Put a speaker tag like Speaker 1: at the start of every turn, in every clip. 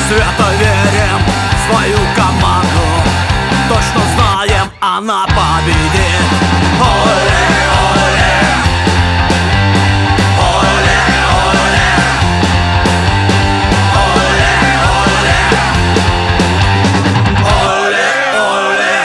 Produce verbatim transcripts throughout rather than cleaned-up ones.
Speaker 1: Свято верим в свою команду, точно знаем, она победит. Оле, оле, оле, оле, оле, оле, оле, оле.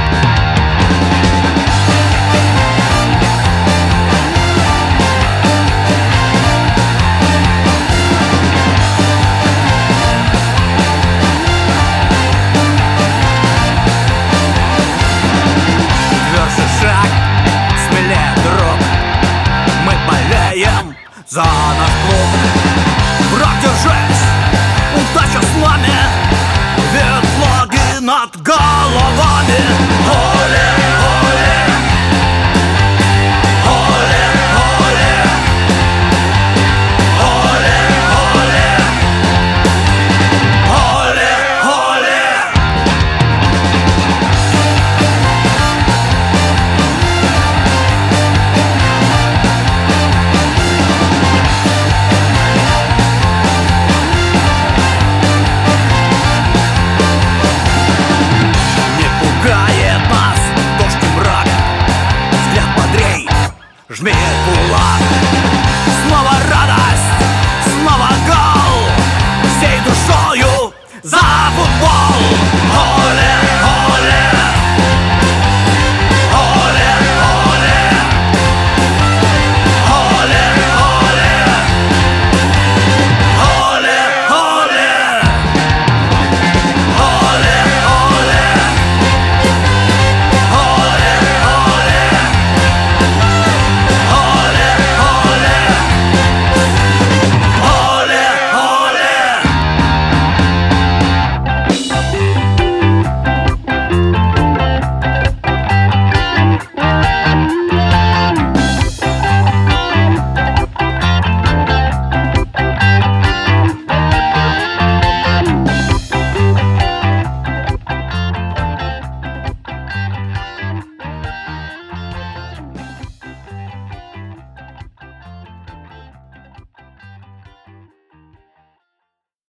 Speaker 1: Шаг, смелее, друг, мы болеем за наш клуб. Враг, держись, удача с нами, ведь флаги над головами. Оле, оле, оле, оле, оле, оле, оле, оле. Жми кулак, снова радость, снова гол, всей душою за футбол. Оле, оле, оле, оле, оле, оле, оле, оле, оле, оле,